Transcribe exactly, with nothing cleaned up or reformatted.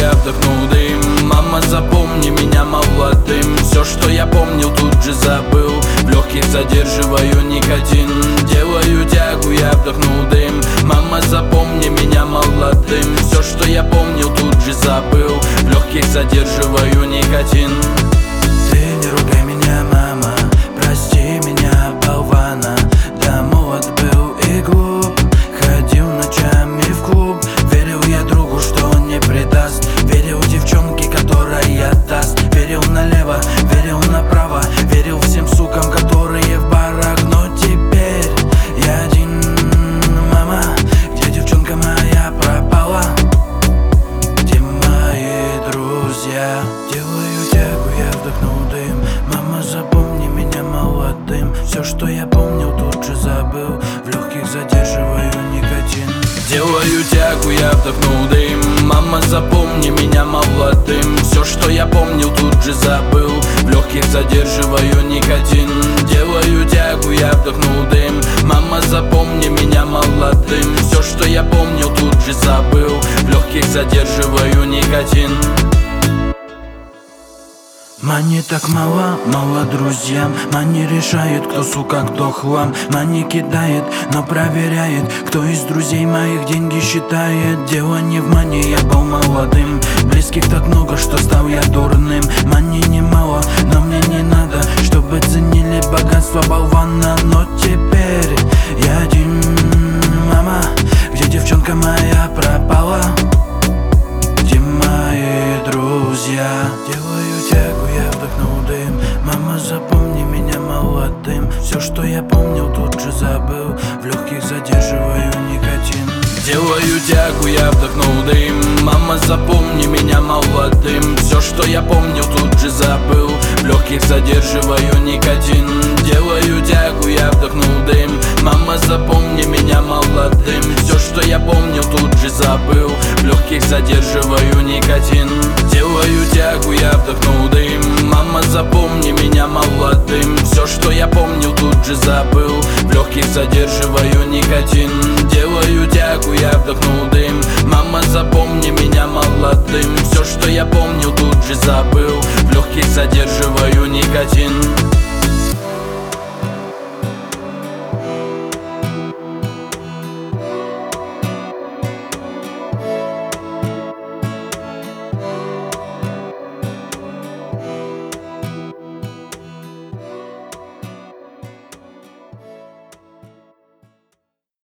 я вдохнул дым. Мама, запомни меня молодым. Все, что я помнил, тут же забыл. В легких задерживаю никотин. Делаю тягу, я вдохнул дым. Мама, запомни меня молодым. Все, что я помнил, тут же забыл. В легких задерживаю никотин. Ты не ругай меня, мама, прости меня, болвана. Да, молод был и глуп, ходил ночами в клуб. Верил я другу, что он не предаст. Верил девчонке, которая даст. Верил налево, верил направо. Верил всем сукам, которые в барах. Но теперь я один, мама. Где девчонка моя пропала? Где мои друзья? Делаю тягу, я вдохнул дым. Мама, запомни меня молодым. Все, что я помнил, тут же забыл. В легких задерживаю никотин. Делаю тягу, я вдохнул дым. Мама, запомни меня молодым. Все, что я помнил, тут же забыл. В легких задерживаю никотин. Делаю тягу, я вдохнул дым. Мама, запомни меня молодым. Все, что я помнил, тут же забыл. В легких задерживаю никотин. Мани так мало, мало друзьям. Мани решает, кто сука, кто хлам. Мани кидает, но проверяет, кто из друзей моих деньги считает. Дело не в мани, я был молодым. Близких так много, что стал я дурным. Мани немало, но мне не надо, чтобы ценили богатство болвана. Но теперь я один, мама. Где девчонка моя пропала? Где мои друзья? Делаю тягу, я вдохнул дым. Мама, запомни меня молодым. Все, что я помнил, тут же забыл. В легких задерживаю никотин. Делаю тягу, я вдохнул дым. Мама, запомни меня молодым. Все, что я помнил, тут же забыл. В легких задерживаю никотин. Делаю тягу, я вдохнул дым. Мама, запомни меня молодым. Все, что я помнил, тут же забыл. В легких задерживаю никотин. Делаю тягу, я вдохнул дым. Мама, запомни меня молодым. Все, что я помнил, тут же забыл. В легких задерживаю никотин. Делаю тягу, я вдохнул дым. Мама, запомни меня молодым. Все, что я помнил, тут же забыл. В легких задерживаю никотин.